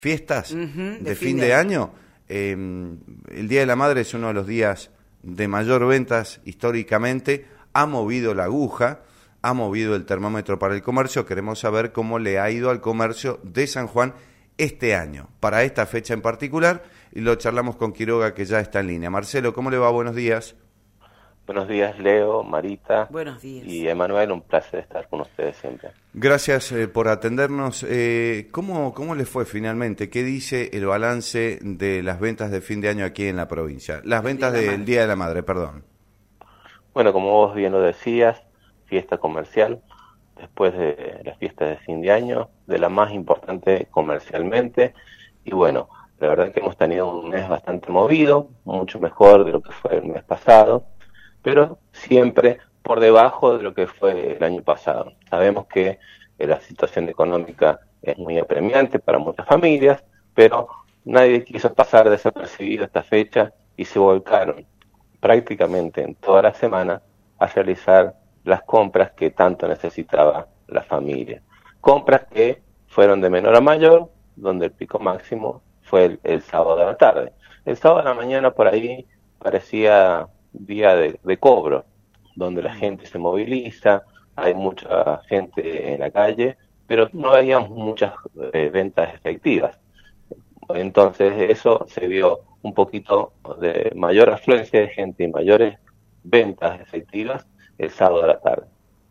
fiestas de de fin de año. El Día de la Madre es uno de los días de mayor ventas históricamente. Ha movido la aguja, ha movido el termómetro para el comercio. Queremos saber cómo le ha ido al comercio de San Juan este año, para esta fecha en particular, y lo charlamos con Quiroga, que ya está en línea. Marcelo, ¿cómo le va? Buenos días. Buenos días, Leo, Marita. Buenos días. Y Emanuel, un placer estar con ustedes siempre. Gracias por atendernos. ¿Cómo les fue finalmente? ¿Qué dice el balance de las ventas de fin de año aquí en la provincia? Las ventas del Día de la Madre, perdón. Bueno, como vos bien lo decías, fiesta comercial, después de las fiestas de fin de año, de la más importante comercialmente. Y bueno, la verdad que hemos tenido un mes bastante movido, mucho mejor de lo que fue el mes pasado, pero siempre por debajo de lo que fue el año pasado. Sabemos que la situación económica es muy apremiante para muchas familias, pero nadie quiso pasar desapercibido esta fecha y se volcaron prácticamente en toda la semana a realizar las compras que tanto necesitaba la familia. Compras que fueron de menor a mayor, donde el pico máximo fue el sábado de la tarde. El sábado de la mañana por ahí parecía día de cobro, donde la gente se moviliza, hay mucha gente en la calle, pero no había muchas ventas efectivas. Entonces eso se vio un poquito de mayor afluencia de gente y mayores ventas efectivas el sábado de la tarde.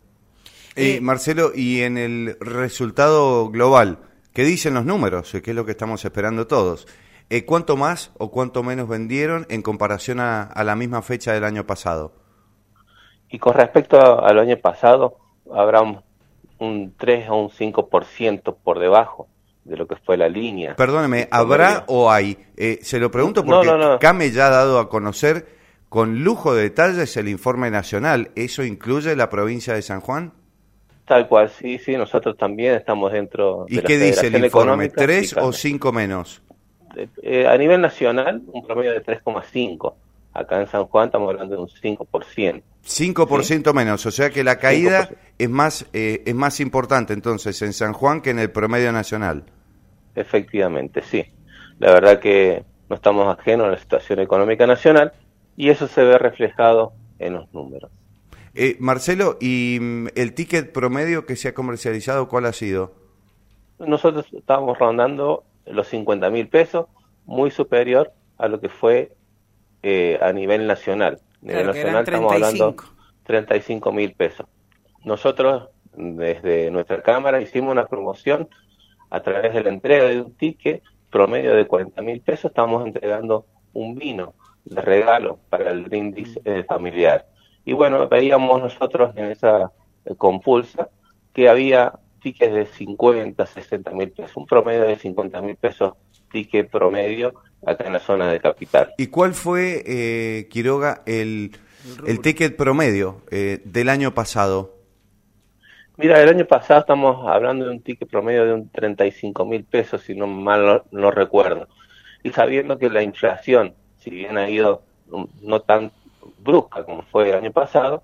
Marcelo, y en el resultado global, ¿qué dicen los números? ¿Qué es lo que estamos esperando todos? ¿Cuánto más o cuánto menos vendieron en comparación a la misma fecha del año pasado? Y con respecto al año pasado, habrá un 3 o un 5% por debajo de lo que fue la línea. Perdóneme, ¿habrá o hay? Se lo pregunto porque no. CAME ya ha dado a conocer con lujo de detalles el informe nacional. ¿Eso incluye la provincia de San Juan? Tal cual, sí, nosotros también estamos dentro de la ¿Y qué dice el informe? Económica, ¿3 o 5 menos? A nivel nacional, un promedio de 3,5. Acá en San Juan estamos hablando de un 5%. 5% ¿sí? Menos, o sea que la caída 5%. es más importante entonces en San Juan que en el promedio nacional. Efectivamente, sí. La verdad que no estamos ajenos a la situación económica nacional y eso se ve reflejado en los números. Marcelo, ¿y el ticket promedio que se ha comercializado cuál ha sido? Nosotros estábamos rondando los 50.000 pesos, muy superior a lo que fue a nivel nacional. A nivel nacional estamos hablando 35.000 pesos. Nosotros, desde nuestra cámara, hicimos una promoción a través de la entrega de un ticket promedio de 40.000 pesos. Estamos entregando un vino de regalo para el brindis familiar. Y bueno, veíamos nosotros en esa compulsa que había tickets de 50, 60.000 pesos, un promedio de 50.000 pesos ticket promedio acá en la zona de Capital. ¿Y cuál fue, Quiroga, el ticket promedio del año pasado? Mira, el año pasado estamos hablando de un ticket promedio de un 35.000 pesos, si no mal no recuerdo. Y sabiendo que la inflación, si bien ha ido no tan brusca como fue el año pasado,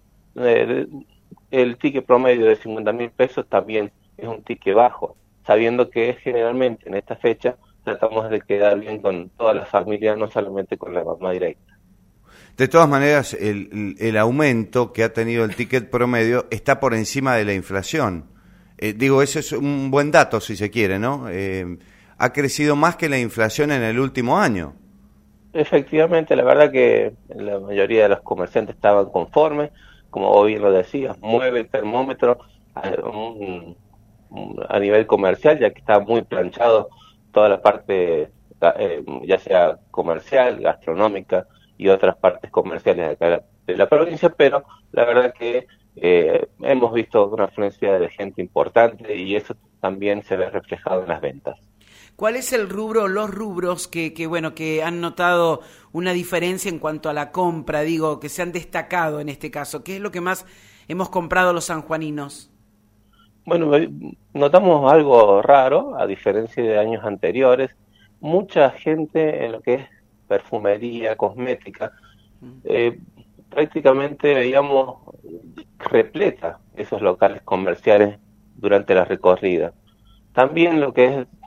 el ticket promedio de 50.000 pesos también es un ticket bajo, sabiendo que generalmente en esta fecha tratamos de quedar bien con todas las familias, no solamente con la mamá directa. De todas maneras, el aumento que ha tenido el ticket promedio está por encima de la inflación. Digo, ese es un buen dato, si se quiere, ¿no? Ha crecido más que la inflación en el último año. Efectivamente, la verdad que la mayoría de los comerciantes estaban conformes, como vos bien lo decías, mueve el termómetro a nivel comercial, ya que está muy planchado toda la parte, ya sea comercial, gastronómica y otras partes comerciales de acá de la provincia, pero la verdad que hemos visto una afluencia de gente importante y eso también se ve reflejado en las ventas. ¿Cuál es el rubro, los rubros que han notado una diferencia en cuanto a la compra, digo, que se han destacado en este caso? ¿Qué es lo que más hemos comprado los sanjuaninos? Bueno, notamos algo raro, a diferencia de años anteriores. Mucha gente en lo que es perfumería, cosmética, prácticamente veíamos repleta esos locales comerciales durante la recorrida. También lo que es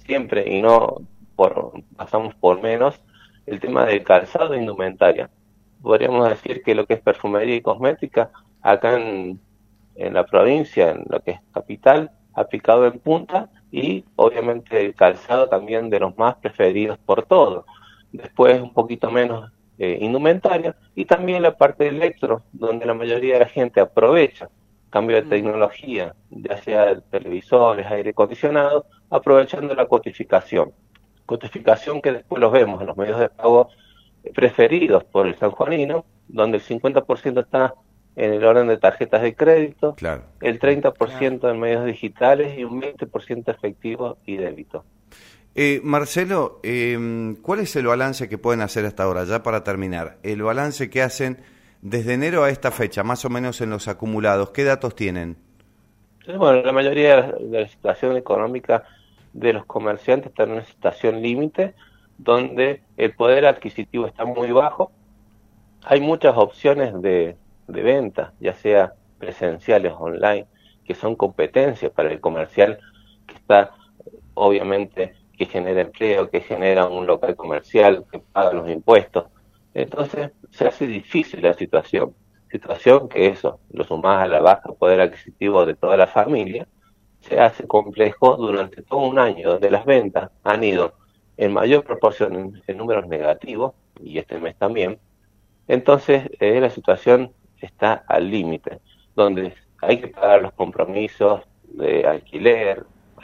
siempre y no pasamos por menos el tema del calzado e indumentaria. Podríamos decir que lo que es perfumería y cosmética, acá en la provincia, en lo que es capital, ha picado en punta, y obviamente el calzado también de los más preferidos por todos. Después un poquito menos indumentaria, y también la parte de electro, donde la mayoría de la gente aprovecha cambio de tecnología, ya sea televisores, aire acondicionado, aprovechando la cotificación que después los vemos en los medios de pago preferidos por el sanjuanino, donde el 50% está en el orden de tarjetas de crédito, Claro. el 30% en medios digitales y un 20% efectivo y débito. Marcelo, ¿cuál es el balance que pueden hacer hasta ahora, ya para terminar? El balance que hacen desde enero a esta fecha, más o menos en los acumulados, ¿qué datos tienen? Bueno, la mayoría de la situación económica de los comerciantes está en una situación límite, donde el poder adquisitivo está muy bajo. Hay muchas opciones de venta, ya sea presenciales o online, que son competencias para el comercial que está, obviamente, que genera empleo, que genera un local comercial, que paga los impuestos. Entonces se hace difícil la situación que eso, lo sumás a la baja poder adquisitivo de toda la familia, se hace complejo durante todo un año, donde las ventas han ido en mayor proporción en números negativos, y este mes también. Entonces la situación está al límite, donde hay que pagar los compromisos de alquiler,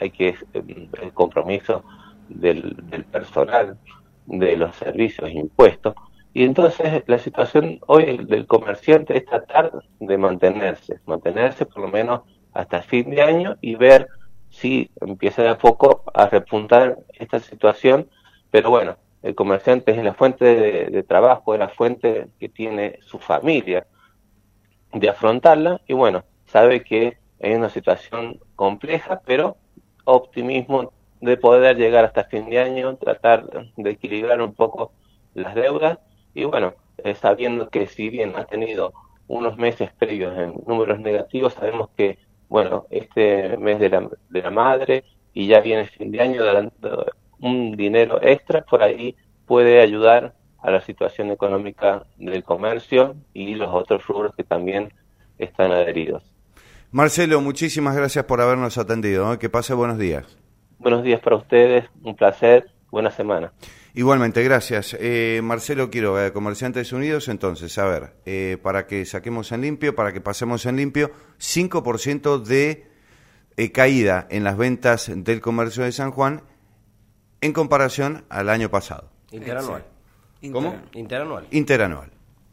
el compromiso del personal, de los servicios, impuestos. Y entonces la situación hoy del comerciante es tratar de mantenerse por lo menos hasta fin de año, y ver si empieza de a poco a repuntar esta situación. Pero bueno, el comerciante es la fuente de trabajo, es la fuente que tiene su familia de afrontarla, y bueno, sabe que hay una situación compleja, pero optimismo de poder llegar hasta fin de año, tratar de equilibrar un poco las deudas, y bueno, sabiendo que si bien ha tenido unos meses previos en números negativos, sabemos que, bueno, este mes de la madre, y ya viene fin de año, dando un dinero extra por ahí, puede ayudar a la situación económica del comercio y los otros rubros que también están adheridos. Marcelo, muchísimas gracias por habernos atendido, ¿eh? Que pase buenos días. Buenos días para ustedes, un placer, buena semana. Igualmente, gracias. Marcelo Quiroga, de Comerciantes Unidos. Entonces, a ver, para que saquemos en limpio, para que pasemos en limpio, 5% de caída en las ventas del comercio de San Juan en comparación al año pasado. Interanual. ¿Cómo? Interanual. Interanual.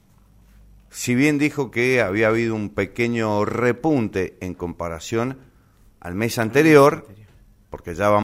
Si bien dijo que había habido un pequeño repunte en comparación al mes anterior, porque ya vamos